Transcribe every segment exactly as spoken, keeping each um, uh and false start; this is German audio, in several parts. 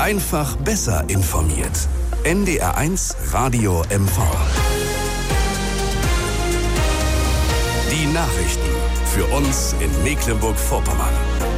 Einfach besser informiert. N D R eins Radio M V. Die Nachrichten für uns in Mecklenburg-Vorpommern.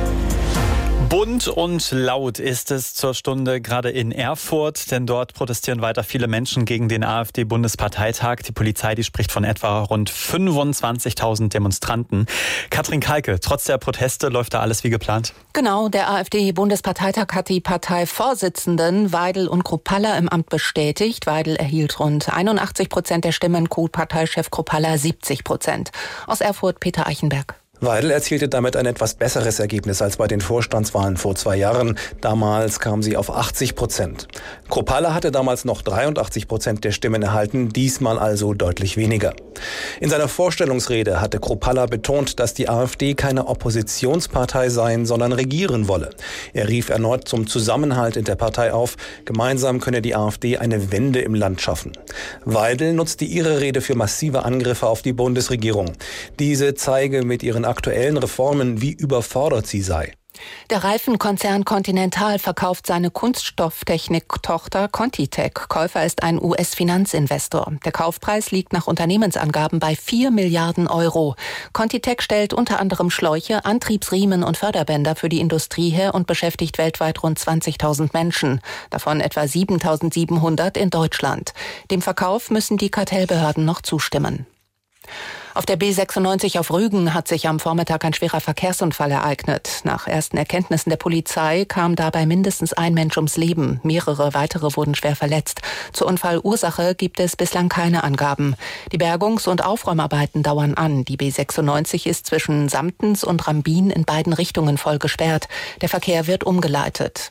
Bunt und laut ist es zur Stunde gerade in Erfurt, denn dort protestieren weiter viele Menschen gegen den AfD-Bundesparteitag. Die Polizei, die spricht von etwa rund fünfundzwanzigtausend Demonstranten. Katrin Kalke, trotz der Proteste läuft da alles wie geplant? Genau, der AfD-Bundesparteitag hat die Parteivorsitzenden Weidel und Kruppalla im Amt bestätigt. Weidel erhielt rund einundachtzig Prozent der Stimmen, Co-Parteichef Kruppalla siebzig Prozent. Aus Erfurt Peter Eichenberg. Weidel erzielte damit ein etwas besseres Ergebnis als bei den Vorstandswahlen vor zwei Jahren. Damals kam sie auf achtzig Prozent. Kruppalla hatte damals noch dreiundachtzig Prozent der Stimmen erhalten, diesmal also deutlich weniger. In seiner Vorstellungsrede hatte Kruppalla betont, dass die AfD keine Oppositionspartei seien, sondern regieren wolle. Er rief erneut zum Zusammenhalt in der Partei auf. Gemeinsam könne die AfD eine Wende im Land schaffen. Weidel nutzte ihre Rede für massive Angriffe auf die Bundesregierung. Diese zeige mit ihren aktuellen Reformen, wie überfordert sie sei. Der Reifenkonzern Continental verkauft seine Kunststofftechnik-Tochter Contitech. Käufer ist ein U S-Finanzinvestor. Der Kaufpreis liegt nach Unternehmensangaben bei vier Milliarden Euro. Contitech stellt unter anderem Schläuche, Antriebsriemen und Förderbänder für die Industrie her und beschäftigt weltweit rund zwanzigtausend Menschen. Davon etwa siebentausendsiebenhundert in Deutschland. Dem Verkauf müssen die Kartellbehörden noch zustimmen. Auf der B sechsundneunzig auf Rügen hat sich am Vormittag ein schwerer Verkehrsunfall ereignet. Nach ersten Erkenntnissen der Polizei kam dabei mindestens ein Mensch ums Leben. Mehrere weitere wurden schwer verletzt. Zur Unfallursache gibt es bislang keine Angaben. Die Bergungs- und Aufräumarbeiten dauern an. Die B sechsundneunzig ist zwischen Samtens und Rambin in beiden Richtungen voll gesperrt. Der Verkehr wird umgeleitet.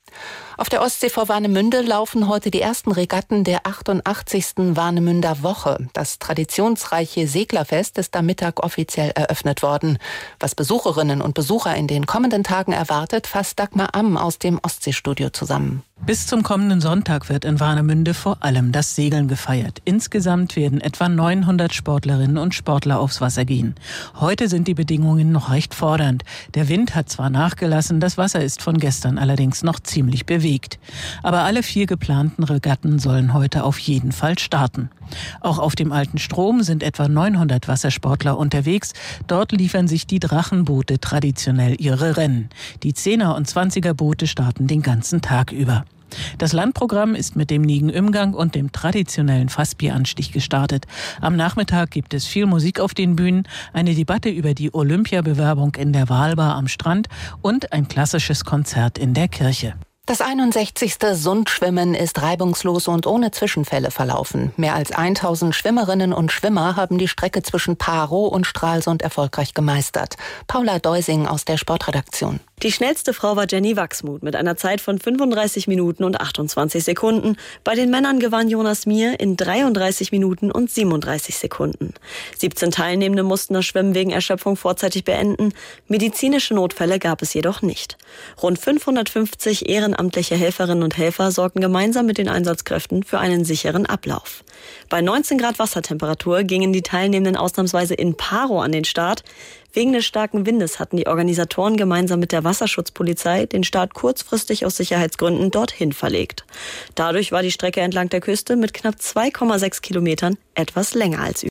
Auf der Ostsee vor Warnemünde laufen heute die ersten Regatten der achtundachtzigsten Warnemünder Woche. Das traditionsreiche Seglerfest ist am Mittag offiziell eröffnet worden. Was Besucherinnen und Besucher in den kommenden Tagen erwartet, fasst Dagmar Amm aus dem Ostseestudio zusammen. Bis zum kommenden Sonntag wird in Warnemünde vor allem das Segeln gefeiert. Insgesamt werden etwa neunhundert Sportlerinnen und Sportler aufs Wasser gehen. Heute sind die Bedingungen noch recht fordernd. Der Wind hat zwar nachgelassen, das Wasser ist von gestern allerdings noch ziemlich bewegt. Aber alle vier geplanten Regatten sollen heute auf jeden Fall starten. Auch auf dem alten Strom sind etwa neunhundert Wassersportler unterwegs. Dort liefern sich die Drachenboote traditionell ihre Rennen. Die Zehner- und Zwanziger-Boote starten den ganzen Tag über. Das Landprogramm ist mit dem Nigen-Imgang und dem traditionellen Fassbieranstich gestartet. Am Nachmittag gibt es viel Musik auf den Bühnen, eine Debatte über die Olympiabewerbung in der Walbar am Strand und ein klassisches Konzert in der Kirche. Das einundsechzigste Sundschwimmen ist reibungslos und ohne Zwischenfälle verlaufen. Mehr als tausend Schwimmerinnen und Schwimmer haben die Strecke zwischen Parow und Stralsund erfolgreich gemeistert. Paula Deusing aus der Sportredaktion. Die schnellste Frau war Jenny Wachsmuth mit einer Zeit von fünfunddreißig Minuten und achtundzwanzig Sekunden. Bei den Männern gewann Jonas Mier in dreiunddreißig Minuten und siebenunddreißig Sekunden. siebzehn Teilnehmende mussten das Schwimmen wegen Erschöpfung vorzeitig beenden. Medizinische Notfälle gab es jedoch nicht. Rund fünfhundertfünfzig ehrenamtliche Helferinnen und Helfer sorgten gemeinsam mit den Einsatzkräften für einen sicheren Ablauf. Bei neunzehn Grad Wassertemperatur gingen die Teilnehmenden ausnahmsweise in Parow an den Start. Wegen des starken Windes hatten die Organisatoren gemeinsam mit der Wasserschutzpolizei den Start kurzfristig aus Sicherheitsgründen dorthin verlegt. Dadurch war die Strecke entlang der Küste mit knapp zwei Komma sechs Kilometern etwas länger als üblich.